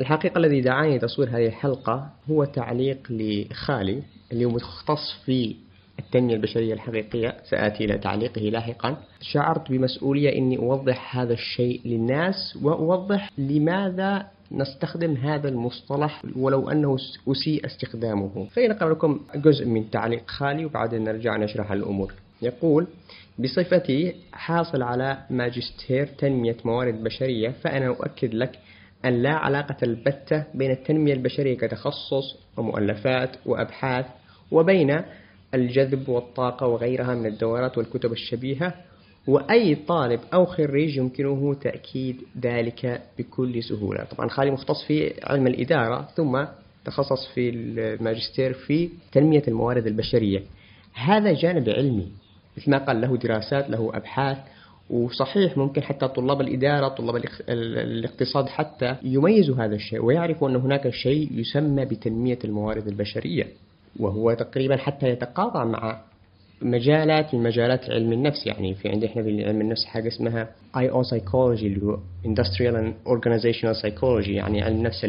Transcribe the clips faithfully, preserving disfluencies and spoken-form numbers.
الحقيقة الذي دعاني تصوير هذه الحلقة هو تعليق لخالي اللي هو متخصص في التنمية البشرية الحقيقية، سآتي إلى تعليقه لاحقا. شعرت بمسؤولية أني أوضح هذا الشيء للناس وأوضح لماذا نستخدم هذا المصطلح ولو أنه أسيء استخدامه. فإنقل لكم جزء من تعليق خالي وبعدين نرجع نشرح الأمور. يقول: بصفتي حاصل على ماجستير تنمية موارد بشرية، فأنا أؤكد لك أن لا علاقة البتة بين التنمية البشرية كتخصص ومؤلفات وأبحاث وبين الجذب والطاقة وغيرها من الدورات والكتب الشبيهة، وأي طالب أو خريج يمكنه تأكيد ذلك بكل سهولة. طبعا خالي مختص في علم الإدارة ثم تخصص في الماجستير في تنمية الموارد البشرية. هذا جانب علمي مثل ما قال، له دراسات له أبحاث، وصحيح ممكن حتى طلاب الإدارة طلاب الاقتصاد حتى يميزوا هذا الشيء ويعرفوا أن هناك شيء يسمى بتنمية الموارد البشرية، وهو تقريبا حتى يتقاطع مع مجالات من مجالات علم النفس. يعني في عندنا احنا في علم النفس حاجة اسمها آي أو Psychology اللي هو Industrial and Organizational Psychology، يعني علم نفس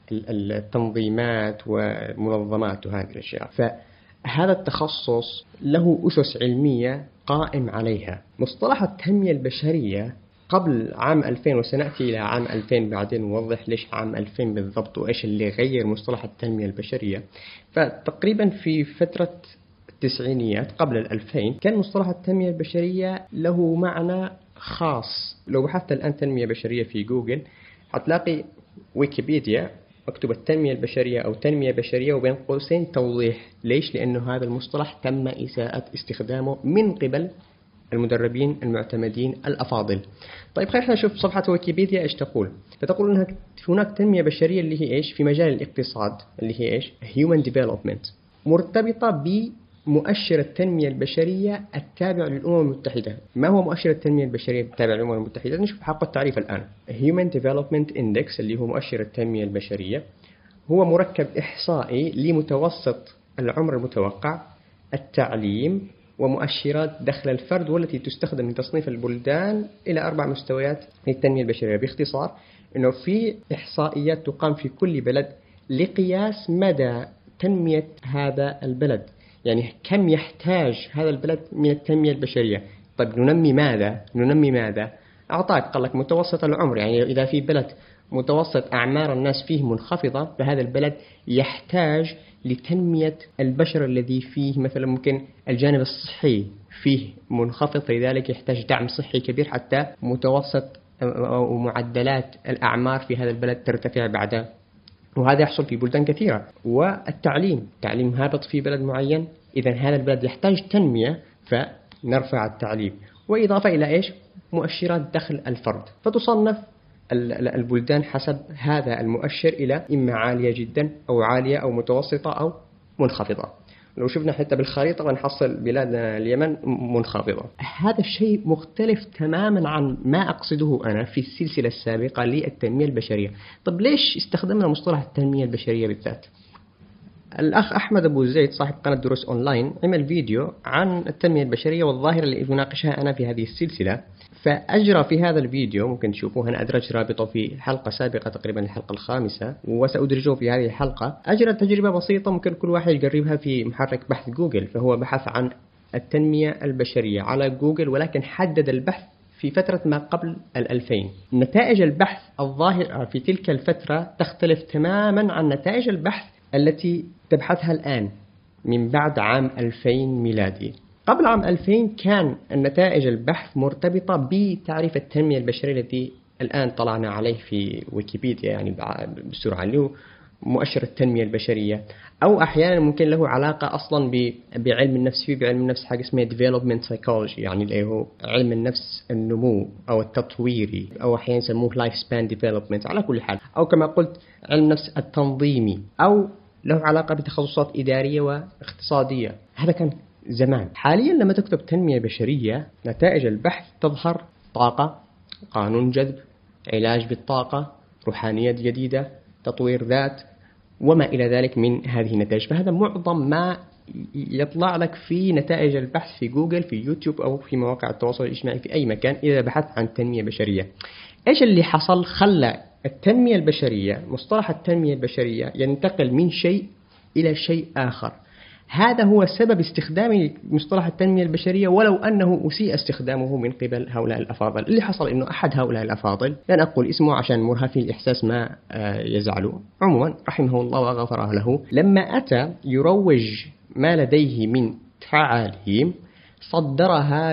التنظيمات والمنظمات وهذه الأشياء. فهذا التخصص له أسس علمية قائم عليها. مصطلح التنمية البشرية قبل عام ألفين، وسنأتي إلى عام ألفين بعدين نوضح ليش عام ألفين بالضبط وإيش اللي غير مصطلح التنمية البشرية. فتقريبا في فترة التسعينيات قبل الألفين كان مصطلح التنمية البشرية له معنى خاص. لو بحثت الآن تنمية بشرية في جوجل هتلاقي ويكيبيديا مكتوب التنمية البشرية أو تنمية بشرية وبين قوسين توضيح. ليش؟ لأنه هذا المصطلح تم إساءة استخدامه من قبل المدربين المعتمدين الأفاضل. طيب خلينا نشوف صفحة ويكيبيديا إيش تقول. فتقول أنها هناك تنمية بشرية اللي هي إيش؟ في مجال الاقتصاد اللي هي إيش؟ Human Development، مرتبطة بمؤشر التنمية البشرية التابع للأمم المتحدة. ما هو مؤشر التنمية البشرية التابع للأمم المتحدة؟ نشوف حق التعريف الآن. Human Development Index اللي هو مؤشر التنمية البشرية هو مركب إحصائي لمتوسط العمر المتوقع، التعليم، ومؤشرات دخل الفرد، والتي تستخدم لتصنيف البلدان إلى أربع مستويات للتنمية البشرية. باختصار أنه في إحصائيات تقام في كل بلد لقياس مدى تنمية هذا البلد، يعني كم يحتاج هذا البلد من التنمية البشرية. طيب ننمي ماذا؟ ننمي ماذا؟ أعطاك قال لك متوسط العمر، يعني إذا في بلد متوسط أعمار الناس فيه منخفضة فهذا البلد يحتاج لتنمية البشر الذي فيه مثلا ممكن الجانب الصحي فيه منخفض، فلذلك يحتاج دعم صحي كبير حتى متوسط أو معدلات الأعمار في هذا البلد ترتفع بعد. وهذا يحصل في بلدان كثيرة. والتعليم، تعليم هابط في بلد معين، إذا هذا البلد يحتاج تنمية فنرفع التعليم. وإضافة إلى إيش؟ مؤشرات دخل الفرد، فتصنف البلدان حسب هذا المؤشر إلى إما عالية جدا أو عالية أو متوسطة أو منخفضة. لو شفنا حتى بالخريطة ونحصل بلادنا اليمن منخفضة. هذا الشيء مختلف تماما عن ما أقصده أنا في السلسلة السابقة للتنمية البشرية. طب ليش استخدمنا مصطلح التنمية البشرية بالذات؟ الأخ أحمد أبو زيد صاحب قناة دروس أونلاين عمل فيديو عن التنمية البشرية والظاهرة اللي أناقشها أنا في هذه السلسلة. فأجرى في هذا الفيديو، ممكن تشوفوه، أنا أدرج رابطه في حلقة سابقة تقريبا الحلقة الخامسة وسأدرجه في هذه الحلقة. أجرى تجربة بسيطة ممكن كل واحد يجربها في محرك بحث جوجل. فهو بحث عن التنمية البشرية على جوجل، ولكن حدد البحث في فترة ما قبل الألفين. نتائج البحث الظاهرة في تلك الفترة تختلف تماما عن نتائج البحث التي تبحثها الآن من بعد عام ألفين ميلادي. قبل عام ألفين كان النتائج البحث مرتبطة بتعريف التنمية البشرية الذي الآن طلعنا عليه في ويكيبيديا يعني بسرعة، اللي هو مؤشر التنمية البشرية. أو أحيانا ممكن له علاقة أصلا بعلم النفس. في بعلم النفس حاجة اسمها Development Psychology، يعني اللي هو علم النفس النمو أو التطويري، أو أحيانا يسموه Life Span Development. على كل حال، أو كما قلت علم النفس التنظيمي، أو له علاقة بتخصصات إدارية واقتصادية. هذا كان زمان. حاليا لما تكتب تنمية بشرية نتائج البحث تظهر طاقة، قانون جذب، علاج بالطاقة، روحانيات جديدة، تطوير ذات، وما إلى ذلك من هذه النتائج. فهذا معظم ما يطلع لك في نتائج البحث في جوجل، في يوتيوب، أو في مواقع التواصل الاجتماعي، في أي مكان إذا بحثت عن تنمية بشرية. إيش اللي حصل خلى التنمية البشرية، مصطلح التنمية البشرية ينتقل من شيء إلى شيء آخر. هذا هو سبب استخدام مصطلح التنمية البشرية، ولو أنه أسيء استخدامه من قبل هؤلاء الأفاضل. اللي حصل أنه أحد هؤلاء الأفاضل، لن أقول اسمه عشان مرهفين الإحساس ما يزعلوا، عموما رحمه الله وغفره له، لما أتى يروج ما لديه من تعاليم صدرها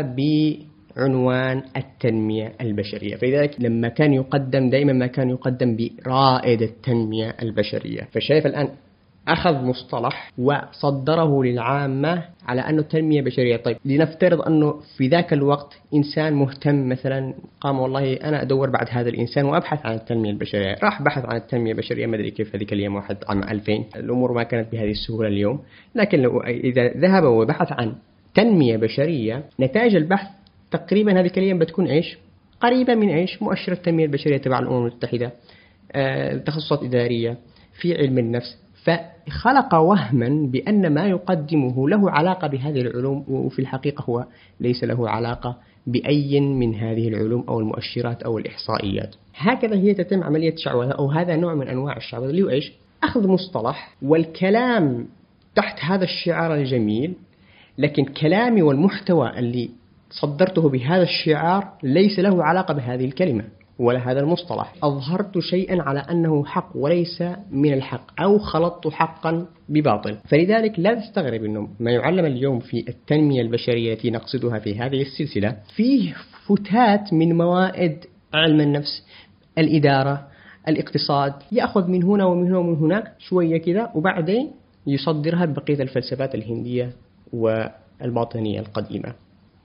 بعنوان التنمية البشرية. فلذلك لما كان يقدم دائما ما كان يقدم برائد التنمية البشرية. فشايف الآن أخذ مصطلح وصدره للعامة على أنه تنمية بشرية. طيب لنفترض أنه في ذاك الوقت إنسان مهتم مثلا قام والله أنا أدور بعد هذا الإنسان وأبحث عن التنمية البشرية، راح بحث عن التنمية البشرية ما أدري كيف هذيك اليوم واحد عام ألفين، الأمور ما كانت بهذه السهولة اليوم. لكن لو إذا ذهب وبحث عن تنمية بشرية، نتائج البحث تقريبا هذه اليوم بتكون إيش؟ قريبة من إيش؟ مؤشر التنمية البشرية تبع الأمم المتحدة، آه، تخصصات إدارية في علم النفس. فخلق وهما بأن ما يقدمه له علاقة بهذه العلوم، وفي الحقيقة هو ليس له علاقة بأي من هذه العلوم أو المؤشرات أو الإحصائيات. هكذا هي تتم عملية شعوذة، أو هذا نوع من أنواع الشعوذة اللي هو إيش؟ أخذ مصطلح والكلام تحت هذا الشعار الجميل، لكن كلامي والمحتوى اللي صدرته بهذا الشعار ليس له علاقة بهذه الكلمة ولا هذا المصطلح. أظهرت شيئا على أنه حق وليس من الحق، أو خلطت حقا بباطل. فلذلك لا تستغرب أنه ما يعلم اليوم في التنمية البشرية التي نقصدها في هذه السلسلة فيه فتات من موائد علم النفس، الإدارة، الاقتصاد، يأخذ من هنا ومن هنا ومن هناك شوية كذا، وبعدين يصدرها ببقية الفلسفات الهندية والباطنية القديمة.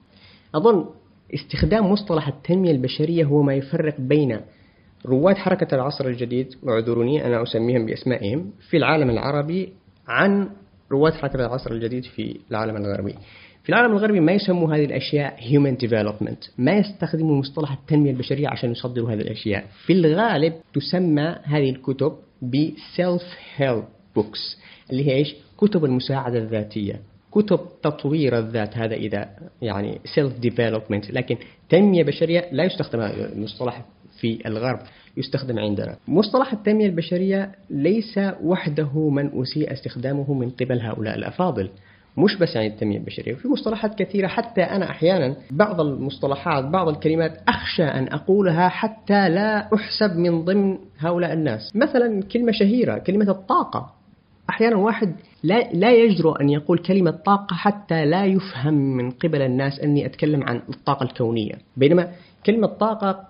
أظن استخدام مصطلح التنمية البشرية هو ما يفرق بين رواد حركة العصر الجديد، واعذروني أنا أسميهم بأسمائهم، في العالم العربي عن رواد حركة العصر الجديد في العالم الغربي. في العالم الغربي ما يسموا هذه الأشياء human development، ما يستخدموا مصطلح التنمية البشرية عشان يصدروا هذه الأشياء. في الغالب تسمى هذه الكتب ب self help books، اللي هي إيش؟ كتب المساعدة الذاتية، كتب تطوير الذات. هذا إذا يعني self development. لكن تنمية بشرية لا يستخدم هذا المصطلح في الغرب، يستخدم عندنا. مصطلح التنمية البشرية ليس وحده من أسيء استخدامه من قبل هؤلاء الأفاضل، مش بس يعني التنمية البشرية، في مصطلحات كثيرة. حتى أنا أحيانا بعض المصطلحات بعض الكلمات أخشى أن أقولها حتى لا أحسب من ضمن هؤلاء الناس. مثلا كلمة شهيرة، كلمة الطاقة. أحيانا واحد لا لا يجرؤ أن يقول كلمة طاقة حتى لا يفهم من قبل الناس أني أتكلم عن الطاقة الكونية، بينما كلمة طاقة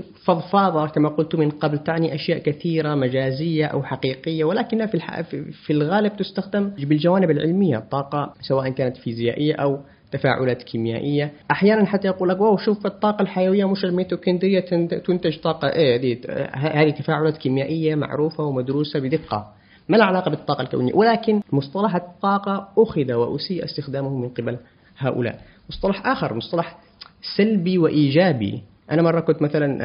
فضفاضة كما قلت من قبل تعني أشياء كثيرة مجازية أو حقيقية، ولكنها في الح... في الغالب تستخدم بالجوانب العلمية. الطاقة سواء كانت فيزيائية أو تفاعلات كيميائية. أحيانا حتى يقول لك واو شوف الطاقة الحيوية مش الميتوكوندريا تنتج طاقة، إيه دي هذه تفاعلات كيميائية معروفة ومدروسة بدقة، ما له علاقة بالطاقة الكونية. ولكن مصطلح الطاقة أخذ وأسيء استخدامه من قبل هؤلاء. مصطلح آخر مصطلح سلبي وإيجابي. أنا مرة كنت مثلا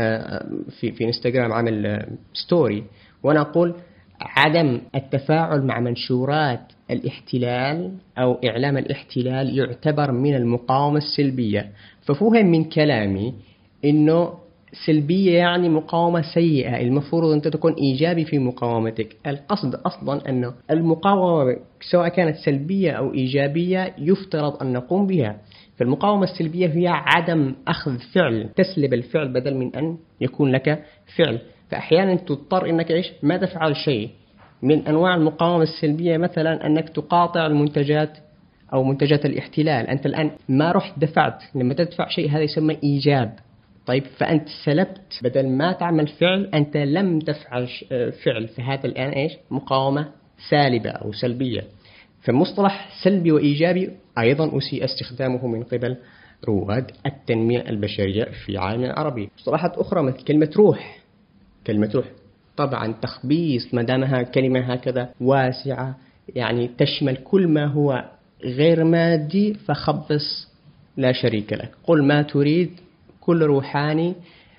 في في انستغرام عامل ستوري وأنا أقول عدم التفاعل مع منشورات الاحتلال أو إعلام الاحتلال يعتبر من المقاومة السلبية. ففهم من كلامي إنه سلبية يعني مقاومة سيئة، المفروض أن تكون إيجابي في مقاومتك. القصد أصلا أنه المقاومة سواء كانت سلبية أو إيجابية يفترض أن نقوم بها. فالمقاومة السلبية هي عدم أخذ فعل، تسلب الفعل بدل من أن يكون لك فعل. فأحيانا تضطر أنك إيش ما تفعل شيء. من أنواع المقاومة السلبية مثلا أنك تقاطع المنتجات أو منتجات الاحتلال. أنت الآن ما رحت دفعت، لما تدفع شيء هذا يسمى إيجاب. طيب فأنت سلبت، بدل ما تعمل فعل أنت لم تفعل فعل، فهذا الآن إيش مقاومة سالبة أو سلبية. فمصطلح سلبي وإيجابي أيضا أسيء استخدامه من قبل رواد التنمية البشرية في العالم العربي. مصطلحات أخرى مثل كلمة روح. كلمة روح طبعا تخبيص، ما دامها كلمة هكذا واسعة يعني تشمل كل ما هو غير مادي، فخبص لا شريك لك. قل ما تريد، كل روحاني،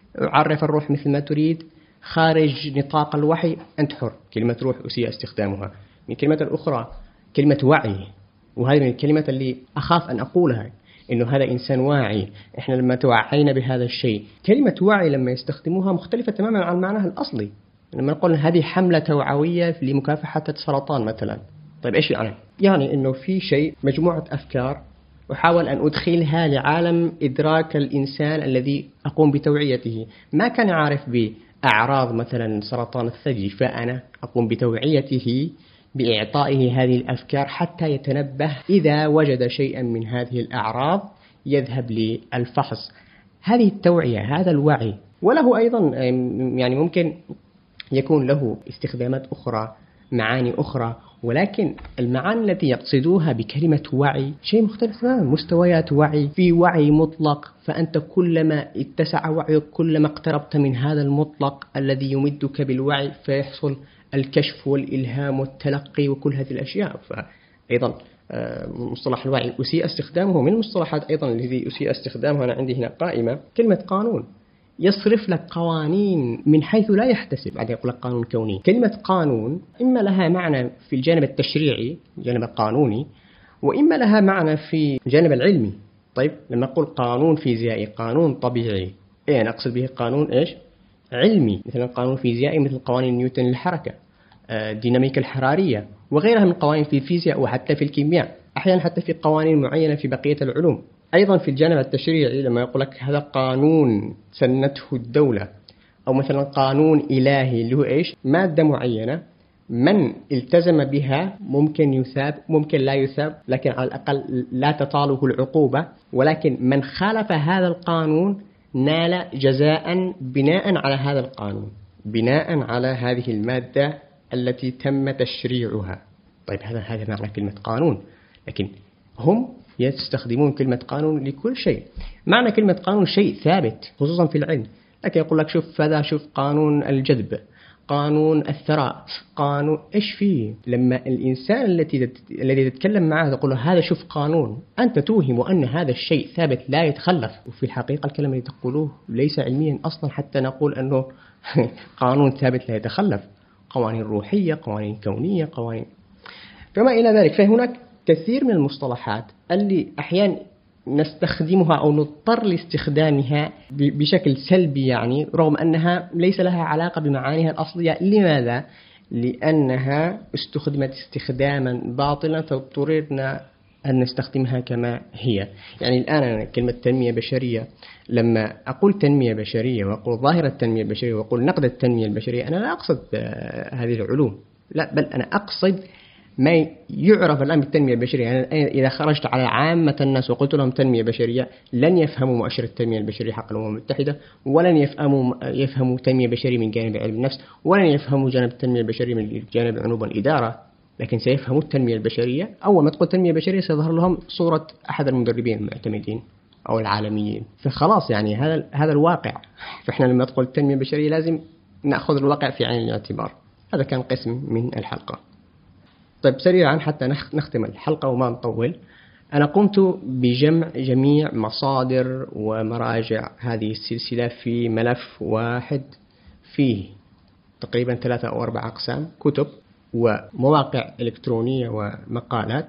عرف الروح مثل ما تريد، خارج نطاق الوحي أنت حر. كلمة روح أسيء استخدامها. من كلمة الأخرى كلمة وعي، وهذه من الكلمات اللي أخاف أن أقولها، إنه هذا إنسان واعي، إحنا لما توعينا بهذا الشيء. كلمة وعي لما يستخدموها مختلفة تماما عن معناها الأصلي. لما نقول هذه حملة توعوية لمكافحة السرطان مثلا، طيب إيش يعني؟ يعني إنه في شيء مجموعة أفكار أحاول أن أدخلها لعالم إدراك الإنسان الذي أقوم بتوعيته، ما كان عارف بأعراض مثلا سرطان الثدي، فأنا أقوم بتوعيته بإعطائه هذه الأفكار حتى يتنبه إذا وجد شيئا من هذه الأعراض يذهب للفحص. هذه التوعية، هذا الوعي. وله أيضا يعني ممكن يكون له استخدامات أخرى، معاني أخرى، ولكن المعاني التي يقصدوها بكلمة وعي شيء مختلف تماما. مستويات وعي، في وعي مطلق، فأنت كلما اتسع وعيك كلما اقتربت من هذا المطلق الذي يمدك بالوعي، فيحصل الكشف والإلهام والتلقي وكل هذه الأشياء. فأيضا مصطلح الوعي أسيء استخدامه. من المصطلحات أيضا الذي أسيء استخدامها، أنا عندي هنا قائمة، كلمة قانون. يصرف لك قوانين من حيث لا يحتسب، بعدين يقول لك قانون كوني. كلمة قانون إما لها معنى في الجانب التشريعي، الجانب القانوني، وإما لها معنى في الجانب العلمي. طيب لما أقول قانون فيزيائي، قانون طبيعي، إيه أنا أقصد به قانون إيش؟ علمي، مثلا قانون فيزيائي مثل قوانين نيوتن للحركة، الديناميكا الحرارية، وغيرها من قوانين في الفيزياء وحتى في الكيمياء، أحيانا حتى في قوانين معينة في بقية العلوم. أيضا في الجانب التشريعي لما يقول لك هذا قانون سنته الدولة، أو مثلا قانون إلهي اللي هو إيش؟ مادة معينة من التزم بها ممكن يثاب ممكن لا يثاب، لكن على الأقل لا تطاله العقوبة، ولكن من خالف هذا القانون نال جزاء بناء على هذا القانون، بناء على هذه المادة التي تم تشريعها. طيب هذا هذا معنى كلمة قانون، لكن هم يستخدمون كلمة قانون لكل شيء. معنى كلمة قانون شيء ثابت خصوصا في العلم، لكن يقول لك شوف هذا، شوف قانون الجذب، قانون الثراء، قانون إيش فيه. لما الإنسان الذي الذي تتكلم معه تقول له هذا شوف قانون، أنت توهم أن هذا الشيء ثابت لا يتخلف، وفي الحقيقة الكلام اللي تقولوه ليس علميا أصلا حتى نقول أنه قانون ثابت لا يتخلف. قوانين روحية، قوانين كونية، قوانين فما إلى ذلك. فهناك كثير من المصطلحات اللي أحيانا نستخدمها أو نضطر لاستخدامها بشكل سلبي، يعني رغم أنها ليس لها علاقة بمعانيها الأصلية. لماذا؟ لأنها استخدمت استخداما باطلا فاضطررنا أن نستخدمها كما هي. يعني الآن أنا كلمة تنمية بشرية، لما أقول تنمية بشرية وأقول ظاهرة التنمية البشرية وأقول نقد التنمية البشرية، أنا لا أقصد هذه العلوم، لا، بل أنا أقصد ما يعرف الآن بالتنمية البشرية. يعني إذا خرجت على عامة الناس وقلت لهم تنمية بشرية لن يفهموا مؤشر التنمية البشرية حق الأمم المتحدة، ولن يفهموا يفهموا تنمية بشرية من جانب علم النفس، ولن يفهموا جانب التنمية البشرية من جانب علوم الإدارة، لكن سيفهموا التنمية البشرية. أول ما تقول تنمية بشرية سيظهر لهم صورة أحد المدربين المعتمدين أو العالميين، فخلاص يعني هذا هذا الواقع. فإحنا لما تقول التنمية البشرية لازم نأخذ الواقع في عين الاعتبار. هذا كان قسم من الحلقة. طيب سريعا حتى نختم الحلقة وما نطول، أنا قمت بجمع جميع مصادر ومراجع هذه السلسلة في ملف واحد فيه تقريبا ثلاثة أو أربع أقسام: كتب ومواقع إلكترونية ومقالات،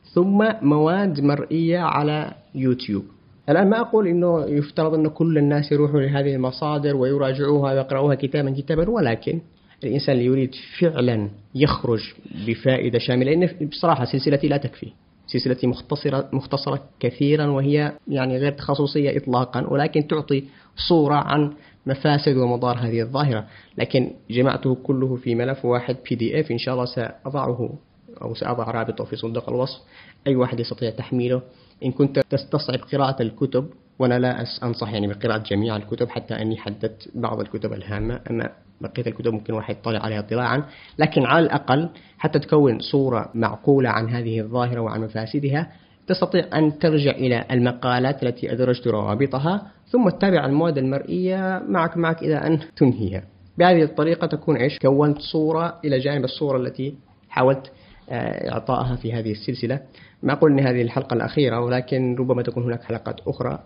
ثم مواد مرئية على يوتيوب. الآن ما أقول إنه يفترض أن كل الناس يروحوا لهذه المصادر ويراجعوها ويقرأوها كتابا كتابا، ولكن الإنسان اللي يريد فعلا يخرج بفائدة شاملة، لأن بصراحة سلسلتي لا تكفي، سلسلتي مختصرة مختصرة كثيرا وهي يعني غير تخصصية إطلاقا، ولكن تعطي صورة عن مفاسد ومضار هذه الظاهرة. لكن جمعته كله في ملف واحد بي دي اف، إن شاء الله سأضعه أو سأضع رابطه في صندوق الوصف، أي واحد يستطيع تحميله. إن كنت تستصعب قراءة الكتب، وأنا لا أنصح يعني بقراءة جميع الكتب، حتى أني حددت بعض الكتب الهامة، أما بقية الكتب ممكن واحد يطلع عليها اطلاعا، لكن على الأقل حتى تكون صورة معقولة عن هذه الظاهرة وعن مفاسدها، تستطيع أن ترجع إلى المقالات التي أدرجت روابطها، ثم تتابع المواد المرئية معك معك إلى أن تنهيها. بهذه الطريقة تكون إيش؟ كونت صورة إلى جانب الصورة التي حاولت إعطائها في هذه السلسلة. ما أقول أن هذه الحلقة الأخيرة، ولكن ربما تكون هناك حلقات أخرى،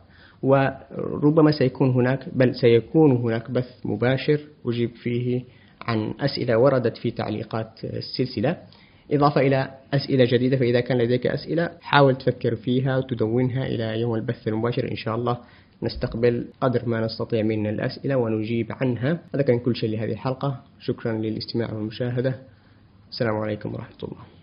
وربما سيكون هناك بل سيكون هناك بث مباشر أجيب فيه عن أسئلة وردت في تعليقات السلسلة. إضافة إلى أسئلة جديدة. فإذا كان لديك أسئلة حاول تفكر فيها وتدونها إلى يوم البث المباشر إن شاء الله. نستقبل قدر ما نستطيع من الأسئلة ونجيب عنها. هذا كان كل شيء لهذه الحلقة. شكرا للاستماع والمشاهدة. السلام عليكم ورحمة الله.